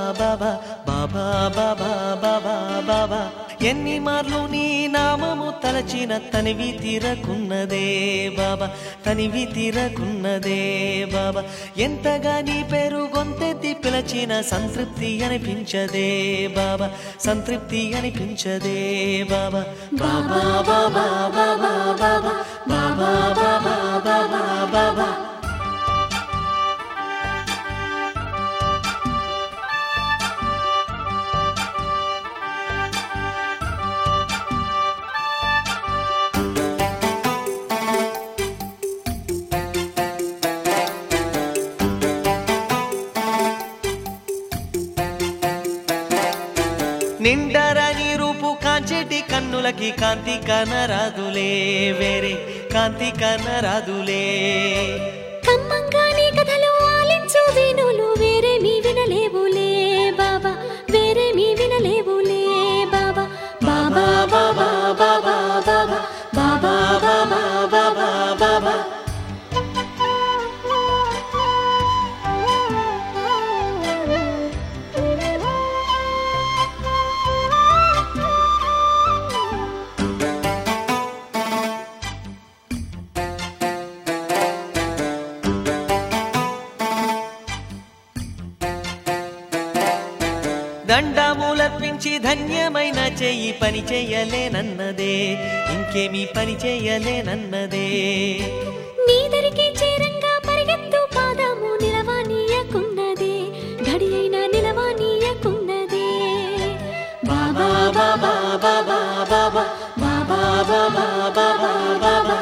బాబా బాబా బాబా బాబా బాబా ఎన్ని మార్లు నీ నామము తలచిన తనివి తీరకున్నదే బాబా తనివి తీరకున్నదే బాబా ఎంతగా నీ పేరు గొంతెత్తి పిలచిన సంతృప్తి అనిపించదే బాబా సంతృప్తి అనిపించదే బాబా బాబా బాబా బాబా బాబా బాబా బాబా బాబా బాబా నిండరని రూపు కాంచెటి కన్నులకి కాంతి కనరాదులే వేరే కాంతి కనరాదులే కమ్మంగాని కథలు ఆలించు వేణులు వేరేమీ వినలేవులే బాబా వేరేమీ వినలేవులే బాబా బాబా బాబా బాబా బాబా బాబా బాబా బాబా బాబా దండములర్పించి ధన్యమైన చెయ్యి పని చెయ్యలేనన్నదే ఇంకేమీ పని చెయ్యలేనన్నదే నీ దరికి చేరంగా పరిగెత్తు పాదము నిలవనీయకున్నదే గడి అయినా నిలవనీయకున్నదే బాబా బాబా బాబా బాబా బాబా బాబా బాబా బాబా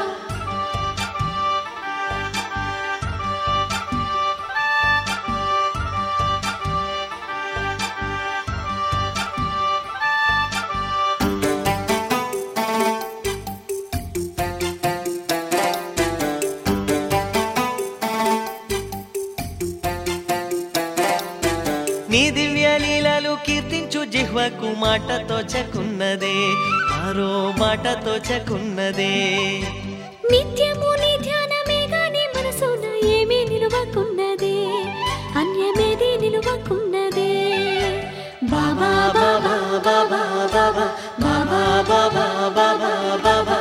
నీ దివ్య లీలలు కీర్తించు జిహ్వకు మాటతో చకున్నదే ఆరో మాటతో చకున్నదే నిత్యము నీ ధ్యానమే గాని మనసున ఏమీ నిలువకున్నదే అన్యమేది నిలువకున్నదే బాబా బాబా బాబా బాబా బాబా బాబా బాబా బాబా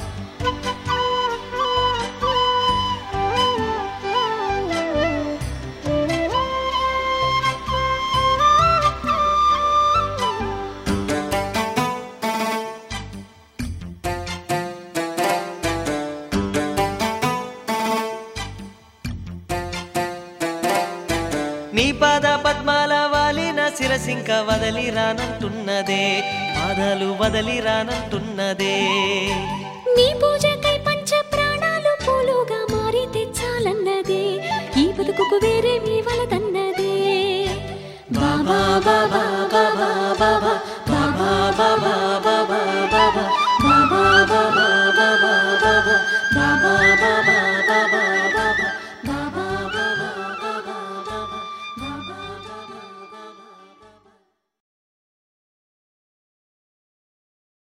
నీ పాద పద్మాల వాలిన శిరసింక వదలి రానంటున్నదే పాదాలు వదలి రానంటున్నదే నీ పూజకై పంచ ప్రాణాలు పూలుగా మారి తెచ్చాలన్నదే ఈ బతుకుకు వేరే మీ వలదన్నదే బాబా బాబా